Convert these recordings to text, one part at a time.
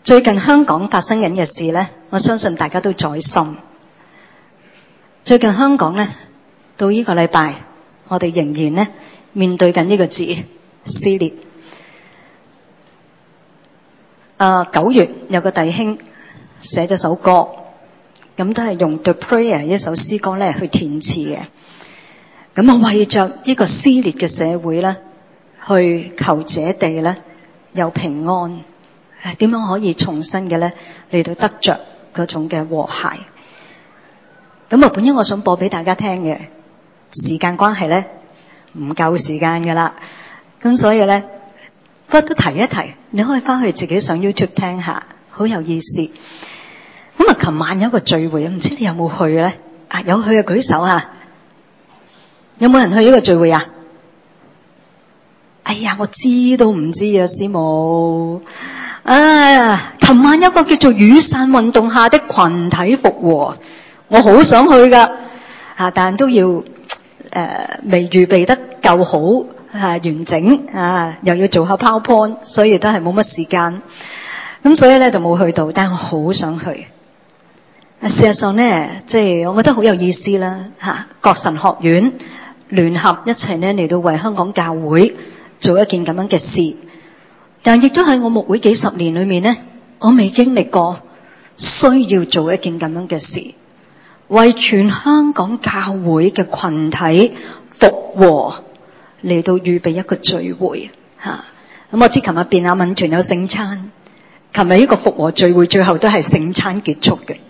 最近香港發生緊嘅事呢，我相信大家都在心。最近香港呢，到呢個禮拜，我哋仍然呢面對緊呢個字撕裂。9月有個弟兄寫咗首歌，咁都係用 The Prayer 一首詩歌咧去填詞嘅。咁我為着呢個撕裂嘅社會咧，去求這地咧有平安，點樣可以重新嘅咧嚟到得着嗰種嘅和諧。咁啊，本應我想播俾大家聽嘅，時間關係咧唔夠時間噶啦，咁所以咧不過都提一提，你可以翻去自己上 YouTube 聽下，好有意思。咁啊，琴晚有一個聚會，唔知你有冇去咧？有去嘅舉手啊！有冇人去呢個聚會啊？哎呀，我知都唔知啊，師母。琴晚有一個叫做雨傘運動下的群體復和，我好想去噶，但都要未預備得夠好完整又要做下 PowerPoint， 所以都係冇乜時間。咁所以咧就冇去到，但係我好想去。事實上咧，即係我覺得好有意思啦國神學院聯合一齊咧嚟到為香港教會做一件咁樣嘅事，但亦都喺我牧會幾十年裏面咧，我未經歷過需要做一件咁樣嘅事，為全香港教會嘅群體復和嚟到預備一個聚會咁我知琴日便雅憫團有聖餐，琴日呢個復和聚會最後都係聖餐結束嘅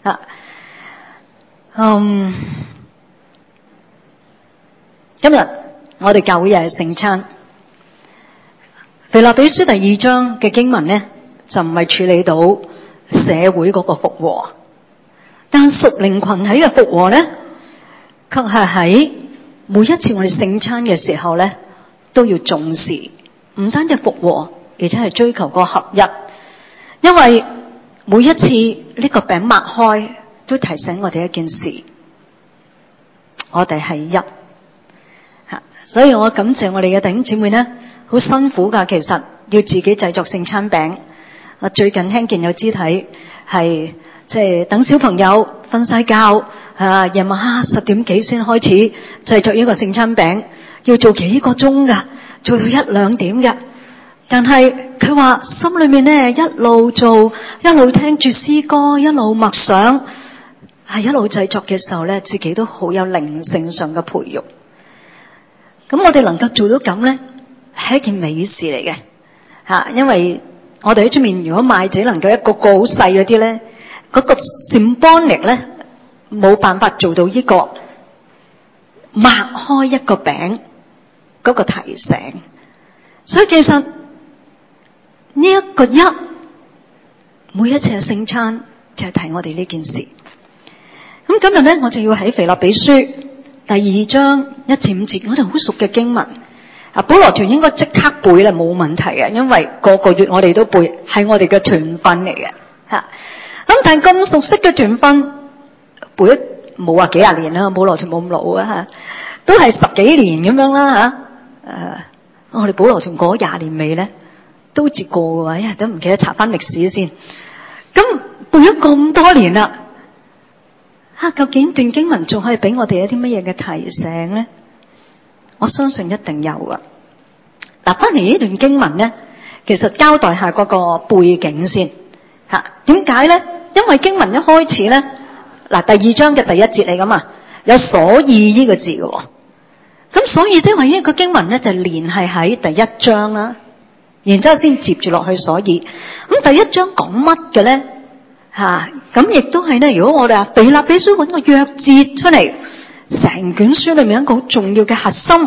今日我哋教會又係聖餐。腓立比書第2章嘅經文呢，就唔係處理到社會嗰個復和，但屬靈群體嘅復和呢，卻係喺每一次我哋聖餐嘅時候呢，都要重視，唔單止復和，而且係追求個合一。因為每一次呢個餅擘開，都提醒我哋一件事，我哋係一。所以我感謝我哋嘅弟兄姊妹呢，好辛苦噶，其實要自己製作聖餐餅。我最近聽見有肢體係即係等小朋友瞓晒覺，夜晚10點幾先開始製作呢個聖餐餅，要做幾個鐘噶，做到1、2點噶。但係佢話心裏面呢，一路做，一路聽住詩歌，一路默想，一路製作嘅時候呢，自己都好有靈性上嘅培育。咁我哋能夠做到咁呢，係一件美事嚟嘅因為我哋喺出面如果買只能夠一個個好細嗰啲呢，嗰個 symbolic 呢，冇辦法做到呢個擘開一個餅嗰個提醒。所以其實呢一個一，每一次嘅聖餐就係提我哋呢件事。咁今日呢，我就要喺腓立比書第2章1至5節，我哋好熟嘅經文。保羅團應該即刻背啦，冇問題嘅，因為個個月我哋都背，係我哋嘅團訓嚟嘅咁但係咁熟悉嘅團訓，背咗冇話幾廿年啦，保羅團冇咁老都係10幾年咁樣啦我哋保羅團過咗20年未咧？都接過嘅喎，都唔記得查翻歷史先。咁背咗咁多年啦究竟段經文仲可以俾我哋一啲乜嘢嘅提醒咧？我相信一定有㗎。翻嚟呢段經文咧，其實交代下嗰個背景先點解咧？因為經文一開始咧，第2章嘅第1節嚟㗎嘛，有所以呢個字嘅喎。咁所以即係話呢個經文咧就連係喺第1章啦，然之後先接住落去所以。咁第1章講乜嘅咧？咁亦都係咧，如果我哋腓立比書揾個約節出嚟，成卷書裏面一個好重要嘅核心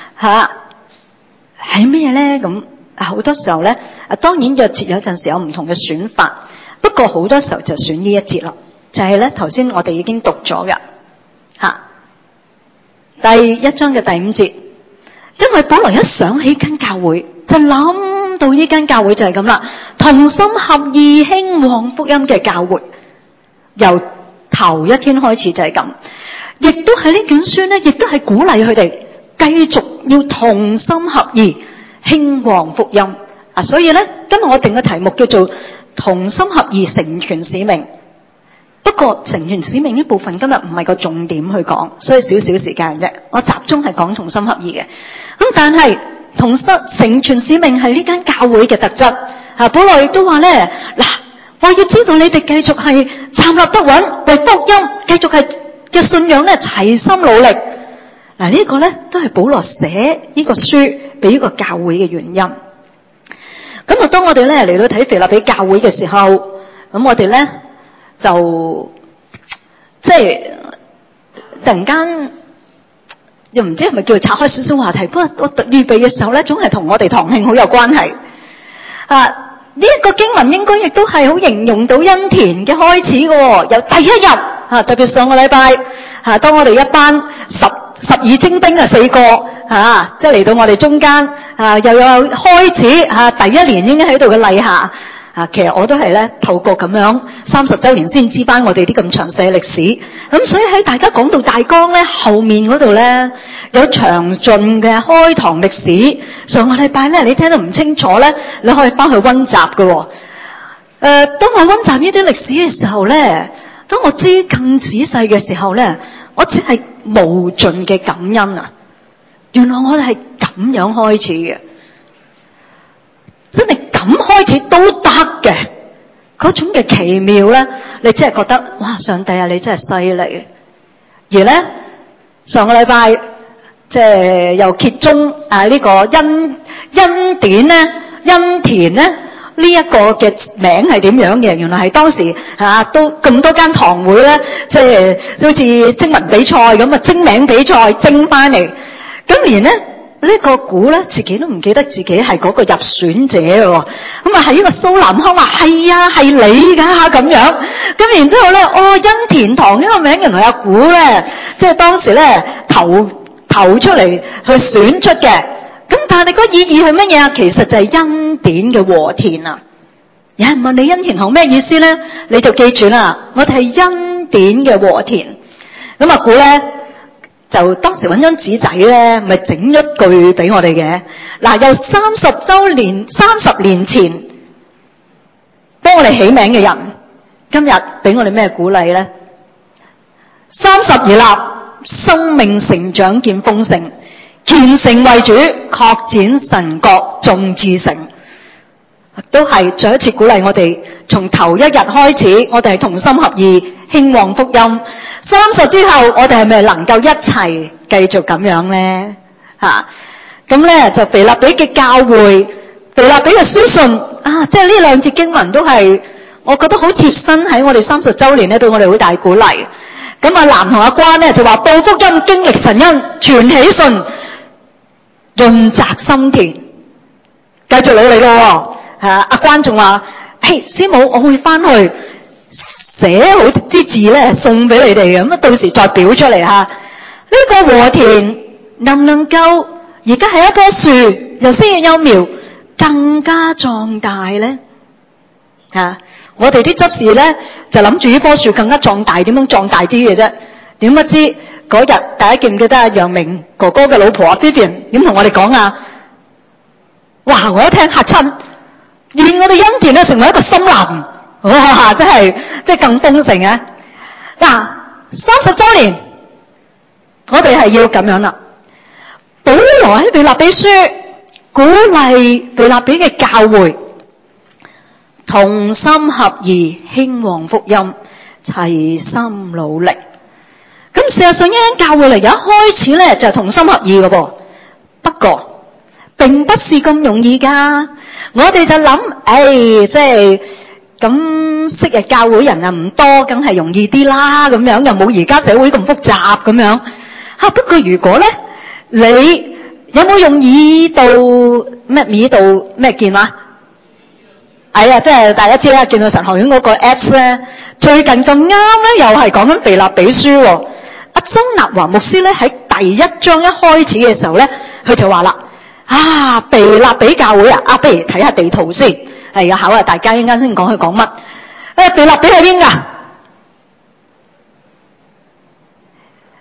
係咩咧？咁好多時候咧，當然約節有陣時有唔同嘅選法，不過好多時候就選呢一節啦，就係咧頭先我哋已經讀咗嘅第1章嘅第5節。因為保羅一想起間教會，就諗到呢間教會就係咁啦，同心合意興旺福音嘅教會，由頭一天開始就係咁。亦都係呢卷書呢，亦都係鼓勵佢哋繼續要同心合意興旺福音所以呢，今日我定嘅題目叫做同心合意成全使命。不過成全使命呢部分今日唔係個重點去講，所以少少時間啫。我集中係講同心合意嘅。咁但係同心成全使命係呢間教會嘅特質。保羅亦都話咧，我要知道你哋繼續係站立得穩，為福音繼續係嘅信仰咧齊心努力。呢個咧都係保羅寫呢個書俾呢個教會嘅原因。咁啊，當我哋咧嚟到睇腓立比教會嘅時候，咁我哋咧就即係突然間又唔知係咪叫拆開少少話題。不過我預備嘅時候咧，總係同我哋堂慶好有關係。呢一個經文應該亦都係好形容到恩田嘅開始嘅，由第一日特別上個禮拜當我哋一班十二精兵4個即係嚟到我哋中間又有開始第一年應該喺度嘅禮下其實我都係咧透過咁樣30週年先知班我哋啲咁詳細嘅歷史。咁所以喺大家講到大綱咧後面嗰度咧有詳盡嘅開堂歷史。上個禮拜咧你聽得唔清楚咧，你可以翻去溫習嘅。當我溫習呢啲歷史嘅時候咧，當我知更仔細嘅時候咧，我只係無盡嘅感恩啊！原來我哋係咁樣開始嘅，真係咁開始都得嘅，嗰種嘅奇妙咧，你真係覺得哇！上帝啊，你真係犀利！而咧上個禮拜即係又揭盅呢個恩典咧，恩田咧呢一個嘅名係點樣嘅？原來係當時都咁多間堂會咧，即係好似徵文比賽咁啊，徵名比賽徵翻嚟，咁連咧呢個估咧自己都唔記得自己係嗰個入選者喎。咁係呢個蘇南康話係啊，係你㗎咁樣。咁然之後咧，恩田堂呢個名原來阿估咧，即係當時咧投出嚟去選出嘅。咁但係個意義係乜嘢啊？其實就係恩典嘅禾田啊！有人問你恩田堂咩意思咧？你就記住啦，我哋係恩典嘅禾田。咁阿估咧就當時揾張紙仔咧，咪整一句俾我哋嘅。由30年前幫我哋起名嘅人，今日俾我哋咩鼓勵咧？30而立，生命成長見豐盛，虔誠為主，擴展神國，眾至誠，都係再一次鼓勵我哋。從頭一日開始，我哋係同心合意興旺福音。30之後，我哋係咪能夠一齊繼續咁樣咧？咁咧就腓立比嘅教會，腓立比嘅書信即係呢兩節經文都係我覺得好貼身喺我哋30週年咧，對我哋好大鼓勵。咁阿蘭同阿關咧就話報福音，經歷神恩，傳喜信，潤澤心田，繼續努力咯。阿關仲話：師母，我會翻去寫好啲字咧，送俾你哋嘅。咁到時再表出嚟呢個禾田能唔能夠而家係一棵樹，由生葉幼苗更加壯大咧？我哋啲執事咧就諗住呢棵樹更加壯大，點樣壯大啲嘅啫？點不知嗰日大家記唔記得楊明哥哥嘅老婆Vivian 點同我哋講啊？哇！我一聽嚇親，願我哋恩田咧成為一個森林，哇！真係即係更豐盛啊！30週年，我哋係要咁樣啦。保羅喺腓立比書鼓勵腓立比嘅教會同心合意興旺福音，齊心努力。咁事實上呢間教會嚟，由一開始咧就係同心合意嘅噃。不過並不是咁容易噶。我哋就諗，即係咁昔日教會人啊唔多，梗係容易啲啦。咁樣又冇而家社會咁複雜咁樣。不過如果咧，你有冇用耳道咩見啊？即係大家知啦，見到神學院嗰個 apps 咧，最近咁啱咧，又係講緊腓立比書。阿曾立華牧師咧喺第一章一開始嘅時候咧，佢就話啦：腓立比教會不如睇下地圖先。要考下大家，一陣間先講佢講乜。腓立比喺邊噶？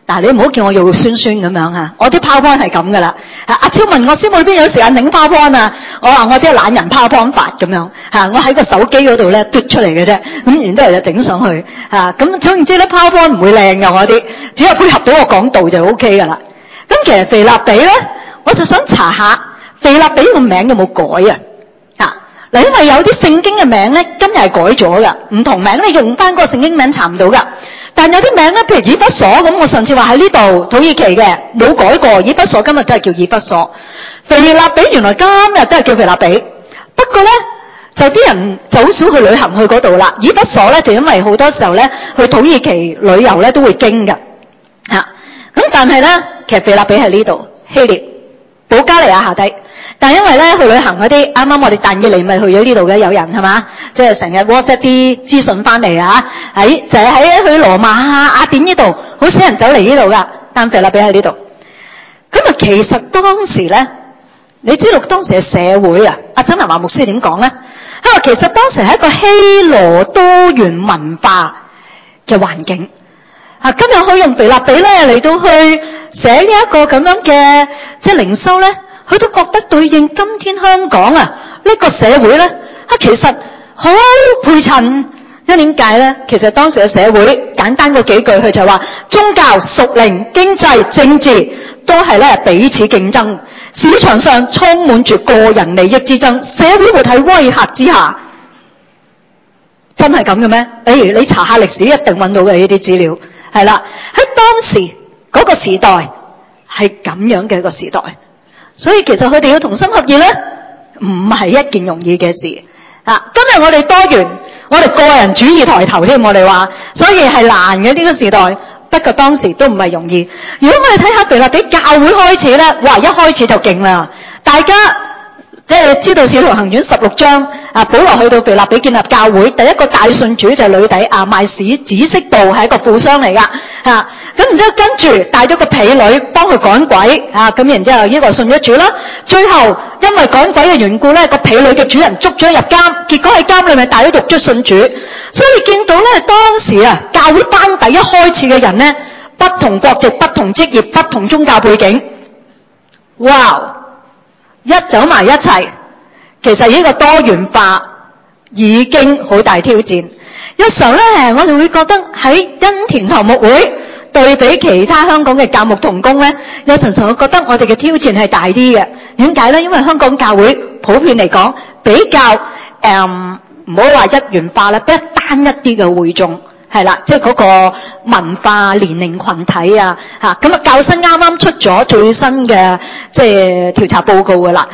嗱，你唔好叫我用酸酸咁樣嚇，我啲 PowerPoint 係咁噶啦。阿超問我師母邊有時間整 PowerPoint 啊？我話我啲懶人 PowerPoint 法咁樣嚇，我喺個手機嗰度咧嘟出嚟嘅啫，咁然之後就整上去嚇。咁總言之咧 PowerPoint 唔會靚㗎，我啲只係配合到我講道就 OK 噶啦。咁其實腓立比咧，我就想查下腓立比個名有冇改啊？嗱，因為有啲聖經嘅名咧今日係改咗噶，唔同名你用翻嗰個聖經名查唔到噶。但有啲名咧，譬如以弗所咁，我上次話喺呢度土耳其嘅冇改過，以弗所今日都係叫以弗所。腓立比原來今日都係叫腓立比，不過咧就啲人就好少去旅行去嗰度啦。以弗所咧就因為好多時候咧去土耳其旅遊咧都會經㗎嚇。咁但係咧其實腓立比係呢度希臘保加利亞下低。但係因為咧去旅行嗰啲，啱啱我哋但以理咪去咗呢度嘅，有人係嘛，即係成日 WhatsApp 啲資訊翻嚟啊，就係喺去羅馬啊、雅典呢度，好少人走嚟呢度噶，但腓立比喺呢度。咁啊，其實當時咧，你知道當時嘅社會啊，阿曾南華牧師點講咧？佢話其實當時係一個希羅多元文化嘅環境。今日可以用腓立比咧嚟到去寫呢一個咁樣嘅即係靈修咧。佢都覺得對應今天香港啊呢個社會咧，其實好配襯。因為點解咧？其實當時嘅社會簡單嗰幾句，佢就話宗教、屬靈、經濟、政治都係咧彼此競爭，市場上充滿住個人利益之爭，社會活喺威嚇之下。真係咁嘅咩？你查下歷史一定揾到嘅呢啲資料。係啦，喺當時嗰個時代係咁樣嘅一個時代。所以其實佢哋要同心合意咧，唔係一件容易嘅事。今日我哋多元，我哋個人主義抬頭添，我哋話，所以係難嘅呢個時代。不過當時都唔係容易。如果我哋睇下腓立比教會開始咧，哇！一開始就勁啦，大家即係知道《使徒行傳》16章，保羅去到腓立比建立教會，第一個大信主就係呂底亞賣紫色布，係一個富商嚟噶嚇。咁然之後跟住帶咗個婢女幫佢趕鬼咁然之後呢個信咗主啦。最後因為趕鬼嘅緣故咧，個婢女嘅主人捉咗入監，結果喺監裏面帶咗獄卒信主。所以你見到咧當時教會班底一開始嘅人咧，不同國籍、不同職業、不同宗教背景，哇！一走埋一齊，其實呢個多元化已經好大挑戰。有時候咧，我哋會覺得喺恩田頭牧會對比其他香港嘅教牧同工咧，有陣時我覺得我哋嘅挑戰係大啲嘅。點解咧？因為香港教會普遍嚟講比較唔好話一元化啦，比較單一啲嘅會眾。係啦，即係嗰個文化年齡群體咁教新啱啱出咗最新嘅即係調查報告噶啦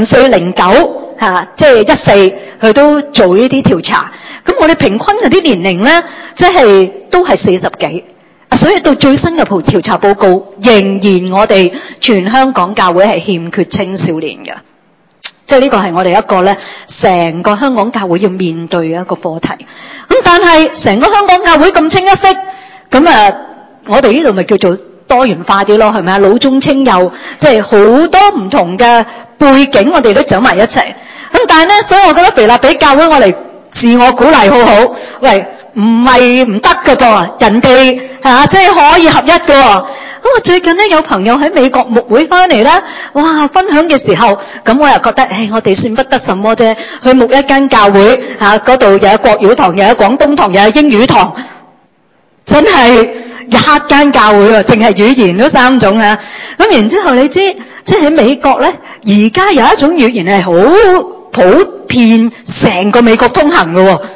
，04、09即係14佢都做呢啲調查。咁我哋平均嗰啲年齡咧，即係都係40幾，所以到最新嘅調查報告，仍然我哋全香港教會係欠缺青少年嘅。即係呢個係我哋一個咧，成個香港教會要面對嘅一個課題。咁但係成個香港教會咁清一色，咁我哋呢度咪叫做多元化啲咯，係咪啊？老中青幼，即係好多唔同嘅背景，我哋都走埋一齊。咁但係咧，所以我覺得腓立比教會我哋自我鼓勵好好。喂，唔係唔得㗎噃，人哋即係可以合一㗎喎。咁我最近咧有朋友喺美國牧會翻嚟啦，哇！分享嘅時候，咁我又覺得，我哋算不得什麼啫。去牧一間教會嗰度又有國語堂，又有廣東堂，又有英語堂，真係一間教會喎，淨係語言都3種啊。咁然之後你知，即係喺美國咧，而家有一種語言係好普遍，成個美國通行嘅喎。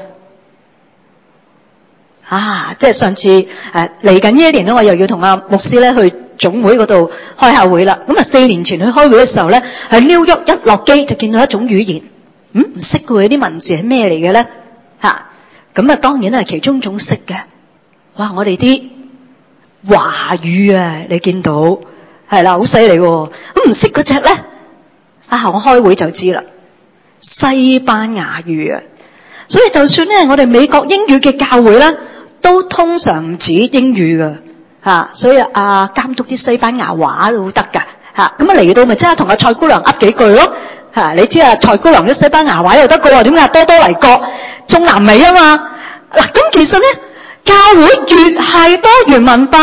即係上次嚟緊呢一年咧，我又要同阿牧師咧去總會嗰度開下會啦。咁4年前去開會嘅時候咧，喺紐約一落機就見到一種語言，唔識嘅喎，啲文字係咩嚟嘅咧？咁當然係其中一種識嘅。哇！我哋啲華語你見到係啦，好犀利喎。咁唔識嗰隻咧，我開會就知啦，西班牙語。所以就算咧，我哋美國英語嘅教會咧，都通常唔止英語㗎，所以監督啲西班牙話都得㗎，咁嚟到咪即係同阿蔡姑娘噏幾句咯，你知蔡姑娘啲西班牙話又得㗎喎，點解多黎各中南美啊嘛？嗱，咁其實咧，教會越係多元文化，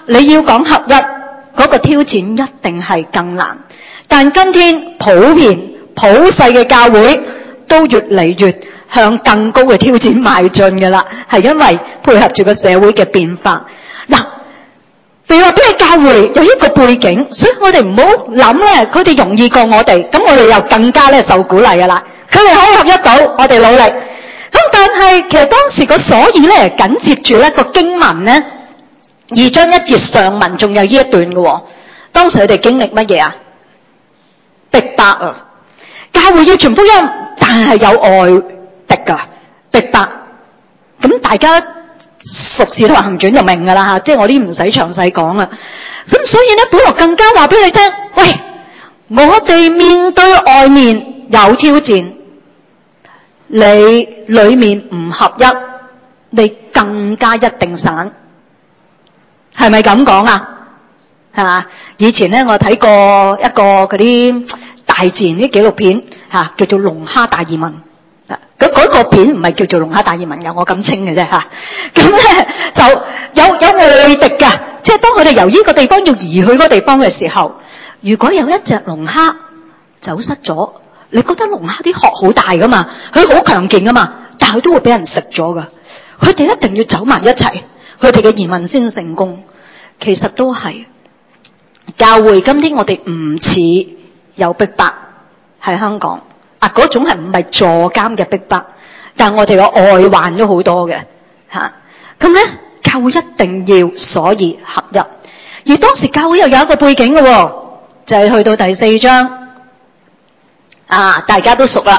你要講合一，嗰個挑戰一定係更難。但今天普世嘅教會都越嚟越向更高嘅挑戰邁進㗎啦，係因為配合住個社會嘅變化。嗱，腓立比嘅教會有一個背景，所以我哋唔好諗咧，佢哋容易過我哋，咁我哋又更加咧受鼓勵㗎啦。佢哋可以合一到，我哋努力。咁但係其實當時個所以咧緊接住咧個經文咧2章1節上文仲有呢一段嘅喎。當時佢哋經歷乜嘢啊？逼迫啊！教會要傳福音，但係有外敵㗎，逼迫。咁大家熟《使徒行傳》就明㗎啦嚇，即係我啲唔使詳細講啦。咁所以咧，保羅更加話俾你聽，喂，我哋面對外面有挑戰，你裡面唔合一，你更加一定散，係咪咁講啊？係嘛？以前咧，我睇過一個嗰啲大自然啲紀錄片嚇，叫做《龍蝦大移民》。嗰個片唔係叫做《龍蝦大移民》㗎，我咁稱嘅啫嚇。咁咧就有外敵㗎，即係當佢哋由呢個地方要移去嗰個地方嘅時候，如果有一隻龍蝦走失咗，你覺得龍蝦啲殼好大㗎嘛，佢好強勁㗎嘛，但係佢都會俾人食咗㗎。佢哋一定要走埋一齊，佢哋嘅移民先成功。其實都係教會今天我哋唔似有逼迫喺香港啊，嗰種係唔係坐監嘅逼迫，但係我哋個外患咗好多嘅嚇。咁咧教會一定要所以合一，而當時教會又有一個背景嘅喎，就係去到第4章啊，大家都熟啦。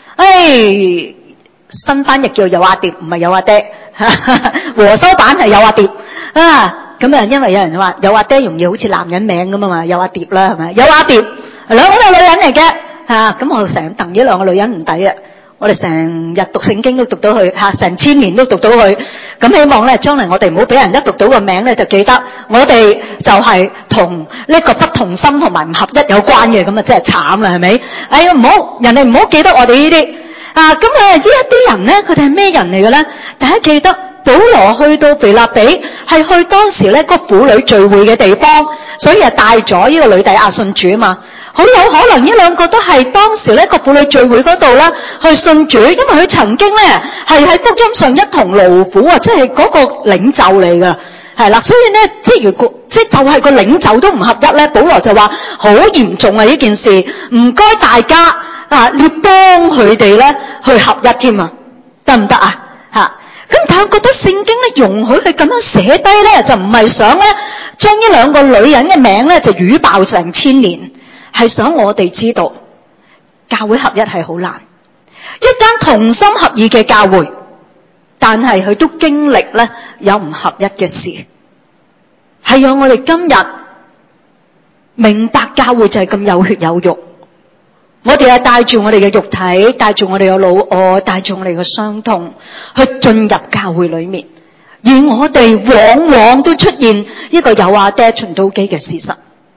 新翻譯叫有阿蝶，唔係有阿爹，和修版係有阿蝶啊。咁啊，因為有人話有阿爹容易好似男人名咁啊嘛，有阿蝶啦，係咪？有阿蝶兩個都係女人嚟嘅嚇。咁我成日戥呢兩個女人唔抵啊！我哋成日讀聖經都讀到佢嚇，成千年都讀到佢。咁希望咧，將來我哋唔好俾人一讀到個名咧就記得我哋就係同呢個不同心同埋唔合一有關嘅，咁啊真係慘啦，係咪？哎呀，唔好人哋唔好記得我哋呢啲啊！咁呢一啲人咧，佢哋係咩人嚟嘅咧？大家記得。保羅去到腓立比係去當時咧個婦女聚會嘅地方，所以係帶咗呢個女弟亞信主啊嘛。好有可能呢兩個都係當時咧個婦女聚會嗰度啦去信主，因為佢曾經咧係喺福音上一同勞苦啊，即係嗰個領袖嚟㗎，係啦。所以咧，即係如果即係就係個領袖都唔合一咧，保羅就話好嚴重啊呢件事，唔該大家啊，要幫佢哋咧去合一添啊，得唔得啊？嚇！咁但係我覺得聖經咧容許佢咁樣寫低咧，就唔係想咧將呢兩個女人嘅名咧就語爆成千年，係想我哋知道教會合一係好難，一間同心合意嘅教會，但係佢都經歷咧有唔合一嘅事，係讓我哋今日明白教會就係咁有血有肉。我哋係帶住我哋嘅肉體，帶住我哋嘅老我，帶住我哋嘅傷痛去進入教會裏面，而我哋往往都出現一個有阿爹循都基嘅事實。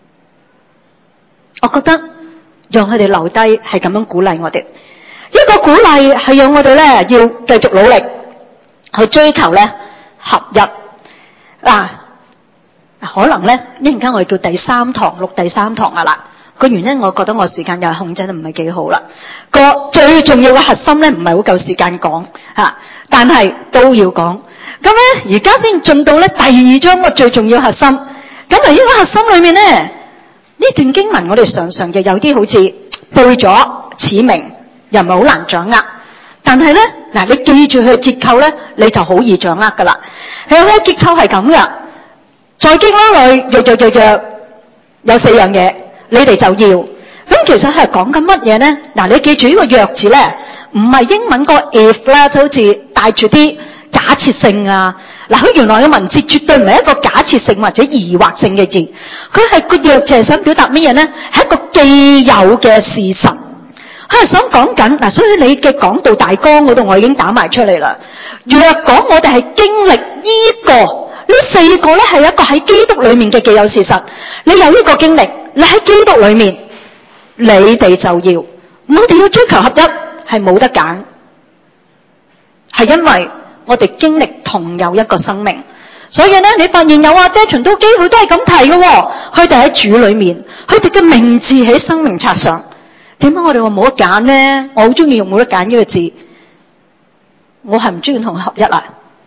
我覺得讓佢哋留低係咁樣鼓勵我哋，一個鼓勵係讓我哋咧要繼續努力去追求咧合一嗱。可能咧一陣間我哋叫第三堂錄第三堂啊啦。個原因我覺得我時間又係控制得唔係幾好啦。個最重要嘅核心咧唔係好夠時間講嚇，但係都要講。咁咧而家先進到咧第2章個最重要核心。咁嚟呢個核心裏面咧呢段經文我哋常常就有啲好似背咗似明，又唔係好難掌握。但係咧嗱，你記住佢嘅結構咧，你就好易掌握噶啦。佢個結構係咁嘅，在經啦裏約有4樣嘢。你哋就要咁，其實係講緊乜嘢咧？嗱，你記住呢個若字咧，唔係英文個 if 啦，就好似帶住啲假設性啊。嗱，佢原來嘅文字絕對唔係一個假設性或者疑惑性嘅字，佢係個若字係想表達乜嘢咧？係一個既有嘅事實，佢係想講緊嗱。所以你嘅講道大綱嗰度，我已經打埋出嚟啦。若講我哋係經歷呢4個咧，係一個喺基督裏面嘅既有事實。你有呢個經歷。你喺基督裏面，你哋就要，我哋要追求合一，係冇得揀，係因為我哋經歷同有一個生命， 所以咧，你發現有啊，爹傳道基佢都係咁提嘅喎。佢哋喺主裏面，佢哋嘅名字喺生命冊上。點解我哋話冇得揀呢？我好中意用冇得揀呢個字。我係唔中意同合一啊，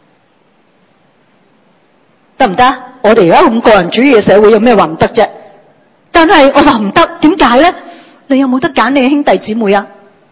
得唔得？我哋而家咁個人主義嘅社會，有咩話唔得啫？但係我話唔得，點解咧？你有冇得揀你嘅兄弟姊妹啊？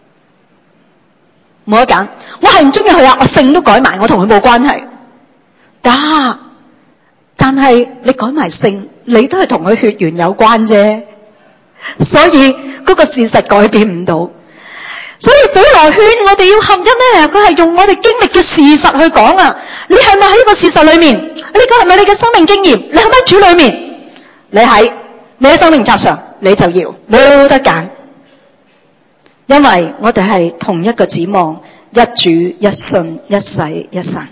冇得揀。我係唔中意佢啊，我姓都改埋，我同佢冇關係。得，但係你改埋姓，你都係同佢血緣有關啫。所以嗰個事實改變唔到。所以保羅勸我哋要合一咧，佢係用我哋經歷嘅事實去講啊。你係咪喺呢個事實裏面？呢個係咪你嘅生命經驗？你係咪喺主裏面？你喺生命冊上，你就要冇得揀。因為我哋係同一個指望，一主一信一洗一神。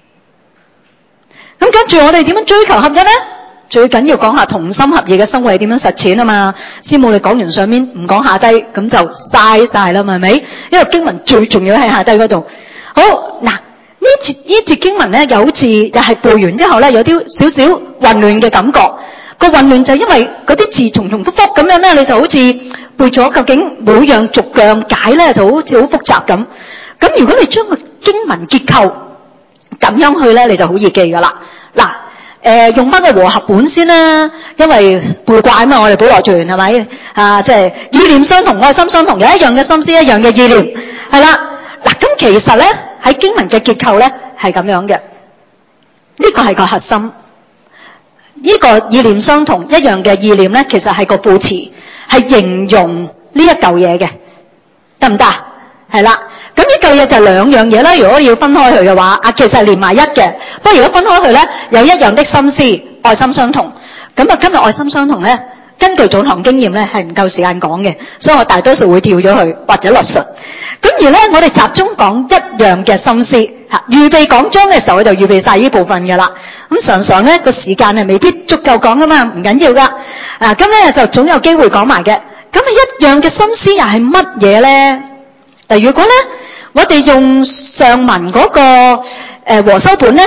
咁跟住我哋點樣追求合一呢？最緊要講下同心合意嘅生活係點樣實踐啊嘛。師母你講完上面唔講下低，咁就嘥晒啦，係咪？因為經文最重要喺下低嗰度。好嗱，呢節經文咧，又好似又係背完之後咧，有啲少少混亂嘅感覺。個混亂就因為嗰啲字重重複複咁樣咧，你就好似背咗，究竟每樣逐樣解咧，就好似好複雜咁。咁如果你將個經文結構咁樣去咧，你就好易記噶啦。嗱。用翻個和合本先啦，因為背慣啊嘛，我哋保羅傳係咪啊？即係意念相同，愛心相同，有一樣嘅心思，一樣嘅意念，係啦。嗱，咁其實咧喺經文嘅結構咧係咁樣嘅，呢個係個核心。呢個意念相同，一樣嘅意念咧，其實係個副詞，係形容呢一嚿嘢嘅，得唔得？係啦。咁呢嚿嘢就兩樣嘢啦。如果要分開佢嘅話，其實係連埋一嘅。不過如果分開佢咧，有一樣的心思，愛心相同。咁啊，今日愛心相同咧，根據早堂經驗咧，係唔夠時間講嘅，所以我大多數會跳咗去或者落實。咁而咧，我哋集中講一樣嘅心思嚇。預備講章嘅時候，我就預備晒呢部分嘅啦。咁常常咧個時間係未必足夠講噶嘛，唔緊要噶。咁咧就總有機會講埋嘅。咁啊，一樣嘅心思又係乜嘢咧？嗱，如果咧，我哋用上文嗰個和修本咧，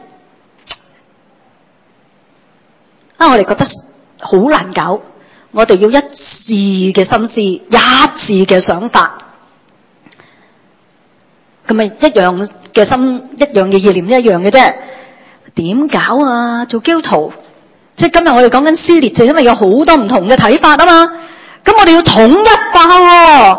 我哋覺得好難搞。我哋要一致嘅心思，一致嘅想法，咁咪一樣嘅心，一樣嘅意念，一樣嘅啫。點搞啊？做基督徒，即係今日我哋講緊撕裂，就因為有好多唔同嘅睇法啊嘛。咁我哋要統一化喎。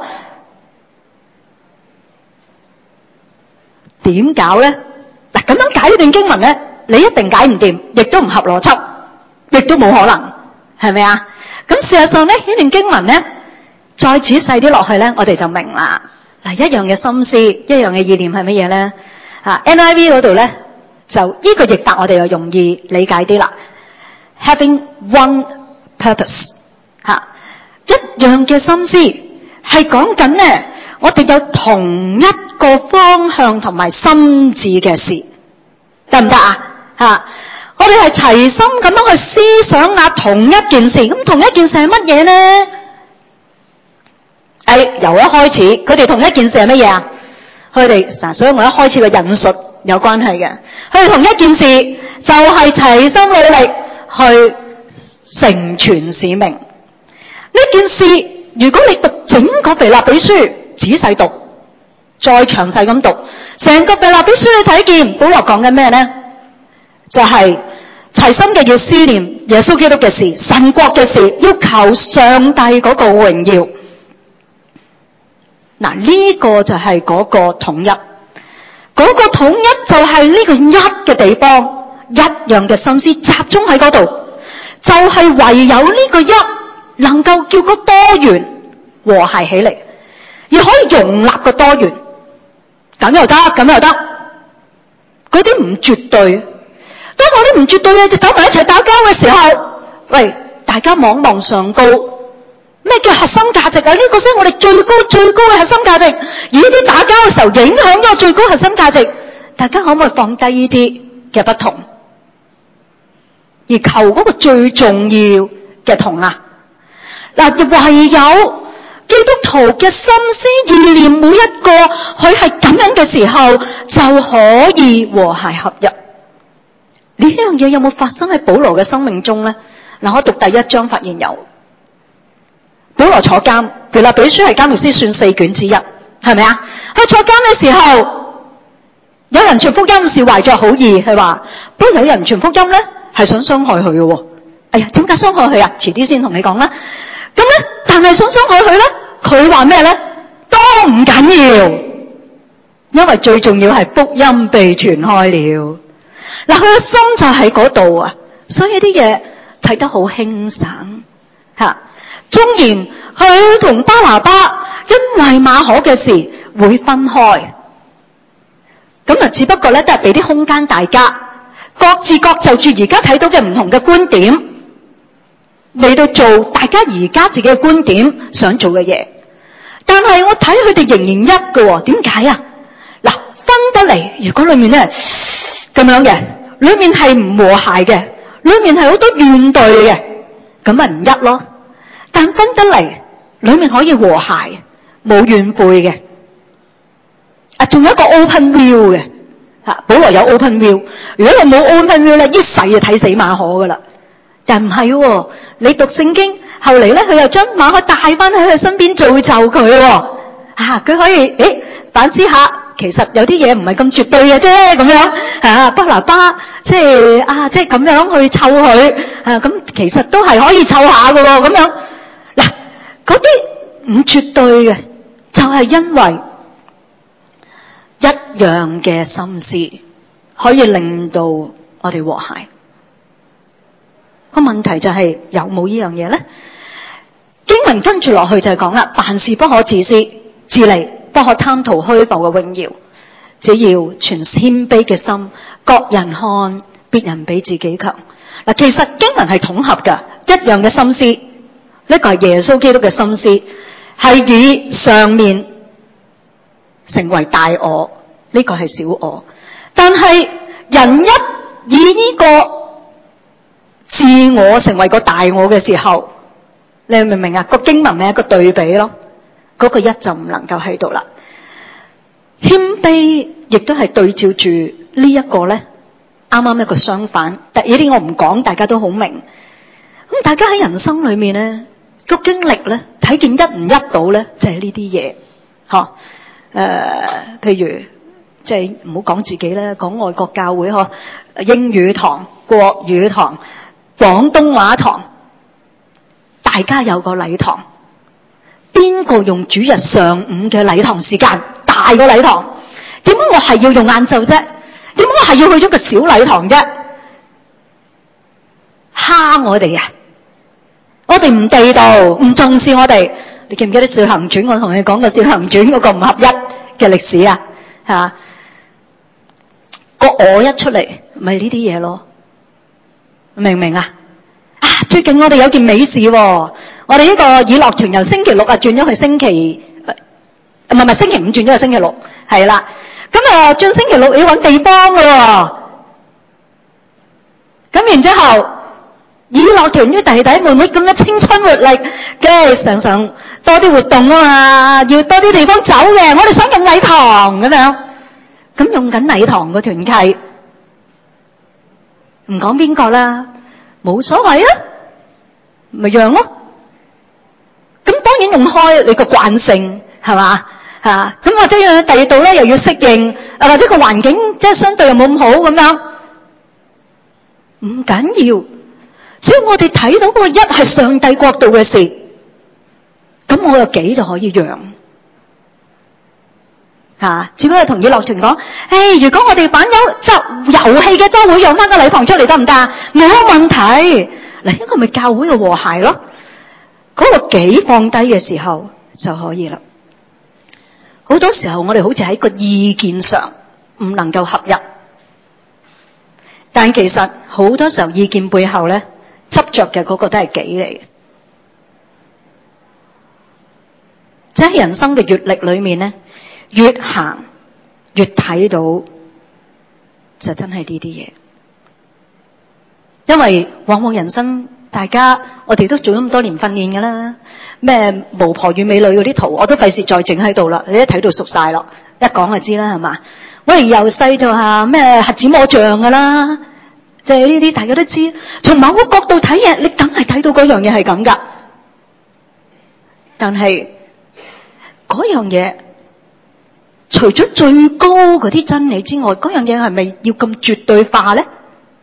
點搞咧？嗱，咁樣解呢段經文咧，你一定解唔掂，亦都唔合邏輯，亦都冇可能，係咪啊？咁事實上咧，呢段經文咧，再仔細啲落去咧，我哋就明啦。嗱，一樣嘅心思，一樣嘅意念係乜嘢咧？NIV 嗰度咧，就呢個譯法我哋又容易理解啲啦。Having one purpose，一樣嘅心思係講緊咧，我哋有同一個方向同埋心志嘅事，得唔得啊？我哋係齊心咁樣去思想下同一件事。咁同一件事係乜嘢咧？由一開始，佢哋同一件事係乜嘢啊？佢哋所以我一開始嘅引述有關係嘅。佢哋同一件事就係齊心努力去成全使命。呢件事，如果你讀整個腓立比書，仔細讀，再詳細咁讀，成個腓立比書你睇見保羅講緊咩咧？就係齊心嘅要思念耶穌基督嘅事、神國嘅事，要求上帝嗰個榮耀。嗱，呢個就係嗰個統一，嗰個統一就係呢個一嘅地方，一樣嘅心思集中喺嗰度，就係唯有呢個一能夠叫個多元和諧起嚟，而可以容納個多元，咁又得，咁又得，嗰啲唔絕對。當我啲唔絕對嘅就走埋一齊打交嘅時候，喂，大家望望上高，咩叫核心價值啊？呢個先係我哋最高嘅核心價值。而呢啲打交嘅時候影響咗最高核心價值，大家可唔可以放低呢啲嘅不同，而求嗰個最重要嘅同啊？嗱，唯有基督徒嘅心思意念每一個佢係咁樣嘅時候，就可以和諧合一。 呢樣嘢有冇發生喺保羅嘅生命中咧？嗱，我讀第1章發現有。保羅坐監，腓立比書係監獄書算4卷之一，係咪啊？佢坐監嘅時候，有人傳福音是懷着好意，係話，不過有人傳福音咧係想傷害佢嘅喎。哎呀，點解傷害佢啊？遲啲先同你講啦。咁咧，但係想傷害佢咧，佢話咩咧？都唔緊要，因為最重要係福音被傳開了。嗱，佢嘅心就喺嗰度啊，所以啲嘢睇得好輕省吓。縱然佢同巴拿巴因為馬可嘅事會分開，咁啊，只不過咧都係俾啲空間大家，各自各就住而家睇到嘅唔同嘅觀點嚟到做大家而家自己嘅觀點想做嘅嘢。但係我睇佢哋仍然一嘅，點解啊？嗱，分得嚟，如果裏面咧咁樣嘅，裏面係唔和諧嘅，裏面係好多怨懟嘅，咁咪唔一咯。但分得嚟，裏面可以和諧，冇怨悔嘅。啊，仲有一個 open view 嘅，保羅有 open view。如果你冇 open view 咧，一世就睇死馬可噶啦。但唔係喎，你讀聖經，後嚟咧佢又將馬可帶翻喺佢身邊造就佢喎。佢可以反思下，其實有啲嘢唔係咁絕對嘅啫，咁樣巴拿巴即係咁樣去湊佢，咁其實都係可以湊下嘅喎，咁樣。嗱，嗰啲唔絕對嘅，就係因為一樣嘅心思可以令到我哋和諧。個問題就係有冇呢樣嘢咧？經文跟住落去就係講啦，凡事不可自私自利，不可貪圖虛浮嘅榮耀，只要存謙卑嘅心，各人看別人比自己強。嗱，其實經文係統合㗎，一樣嘅心思。呢個係耶穌基督嘅心思，係以上面成為大我，呢個係小我。但係人一以呢個自我成為個大我嘅時候，你明唔明啊？個經文咪一個對比咯，嗰個一就唔能夠喺度啦。謙卑亦都係對照住呢一個咧，啱啱一個相反。但呢啲我唔講，大家都好明。咁大家喺人生裏面咧，個經歷咧，睇見一唔一到咧，就係呢啲嘢，譬如即係唔好講自己啦，講外國教會英語堂、國語堂、廣東話堂，大家有個禮堂，邊個用主日上午嘅禮堂時間大個禮堂？點解我係要用晏晝啫？點解我係要去咗個小禮堂啫？蝦我哋啊！我哋唔地道，唔重視我哋。你記唔記得《使徒行傳》？我同你講過《使徒行傳》嗰個唔合一嘅歷史啊，個我一出嚟，咪呢啲嘢咯，明唔明啊？最近我哋有件美事喎，我哋呢個以樂團由星期六轉咗去星期，唔係星期五轉咗去星期六，係啦。咁轉星期六要搵地方噶喎，咁然之後。以樂團於弟弟妹妹咁嘅青春活力，梗係常常多啲活動啊嘛，要多啲地方走嘅。我哋想用禮堂咁樣，咁用緊禮堂個團契，唔講邊個啦，冇所謂啊，咪讓咯。咁當然用開你個慣性係嘛嚇，咁或者第二度咧又要適應，或者個環境即係相對又冇咁好咁樣，唔緊要。只要我哋睇到嗰個一係上帝國度嘅事，咁我有幾就可以讓只不過同以樂團講，如果我哋玩遊戲嘅週會讓翻個禮堂出嚟得唔得？冇問題。嗱，呢個咪教會嘅和諧咯。嗰個幾放低嘅時候就可以啦。好多時候我哋好似喺個意見上唔能夠合一，但其實好多時候意見背後咧，執着嘅嗰個都係己嚟嘅。即係人生嘅閱歷裏面咧，越行越睇到就真係呢啲嘢。因為往往人生大家我哋都做咗咁多年訓練㗎啦，咩巫婆與美女嗰啲圖我都費事再整喺度啦，你一睇到熟晒咯，一講就知啦，係嘛？我哋由細就咩瞎子摸象㗎啦， 就係呢啲大家都知，從某個角度睇嘢，你梗係睇到嗰樣嘢係咁噶。但係嗰樣嘢，除咗最高嗰啲真理之外，嗰樣嘢係咪要咁絕對化咧？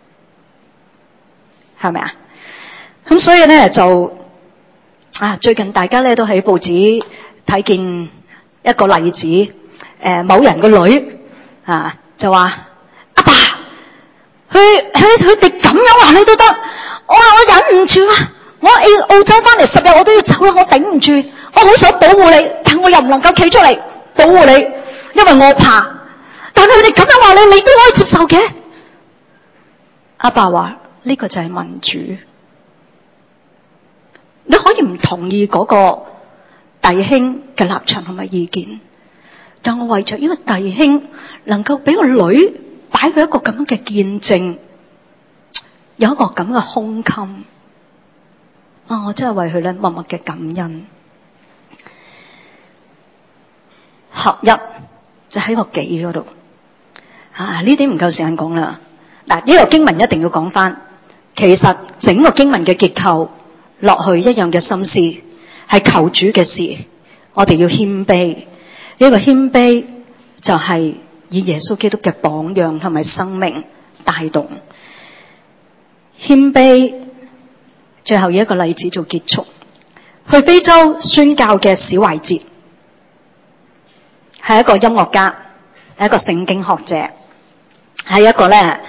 係咪啊？咁所以咧就最近大家咧都喺報紙睇見一個例子，某人個女就話阿爸，佢哋咁樣話你都得，我話我忍唔住啊！我澳洲翻嚟10日我都要走啦，我頂唔住，我好想保護你，但我又唔能夠企出嚟保護你，因為我怕。但係佢哋咁樣話你都可以接受嘅。阿爸話呢個就係民主，你可以唔同意嗰個弟兄嘅立場同埋意見，但我為咗呢個弟兄能夠俾個女擺佢一個咁樣嘅見證，有一個咁嘅胸襟，我真係為佢咧默默嘅感恩。合一就喺個己嗰度，呢啲唔夠時間講啦。嗱，呢個經文一定要講翻。其實整個經文嘅結構落去一樣嘅心思，係求主嘅事，我哋要謙卑。呢個謙卑就係以耶穌基督嘅榜樣同埋生命帶動謙卑。最後以一個例子做結束，去非洲宣教嘅史懷哲係一個音樂家，係一個聖經學者，係一個咧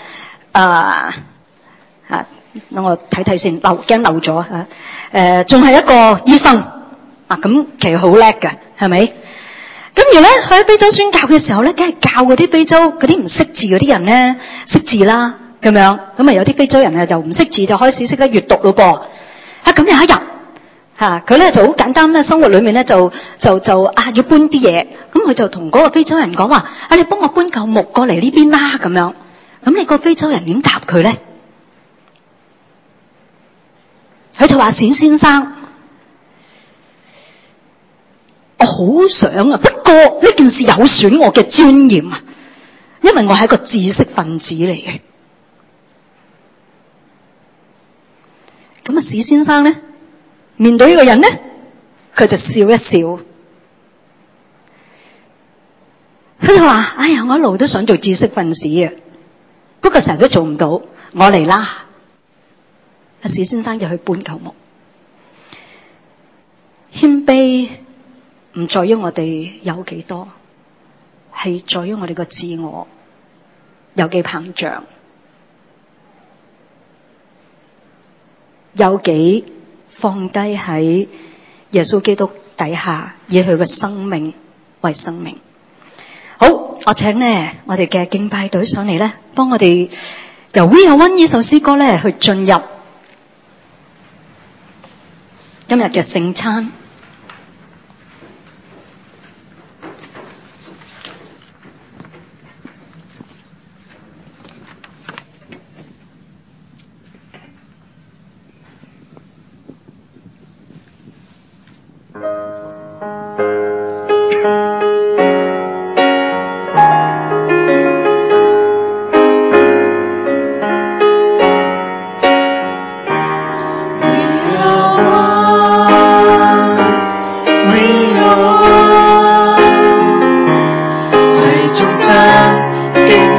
等我睇睇先，驚漏咗吓。仲係一個醫生咁其實好叻嘅，係咪？咁而咧佢喺非洲宣教嘅時候咧，梗係教嗰啲非洲嗰啲唔識字嗰啲人咧識字啦，咁樣。咁啊有啲非洲人就唔識字，就開始識得閱讀咯噃。咁有一日佢咧就好簡單咧，生活裏面咧就要搬啲嘢，咁佢就同嗰個非洲人講話：你幫我搬嚿木過嚟呢邊啦，咁樣。咁你個非洲人點答佢咧？佢就話：冼先生，我好想不過呢件事有損我嘅尊嚴啊，因為我係一個知識分子嚟嘅。咁冼先生咧面對呢個人咧，佢就笑一笑，佢就話：哎呀，我一路都想做知識分子啊，不過成日都做唔到，我嚟啦。冼先生就去搬嚿木。謙卑唔在於我哋有幾多，係在於我哋個自我有幾膨脹，有幾放低喺耶穌基督底下，以佢嘅生命為生命。好，我請呢我哋嘅敬拜隊上嚟咧，幫我哋由 We Are One 呢首詩歌咧去進入今日嘅聖餐。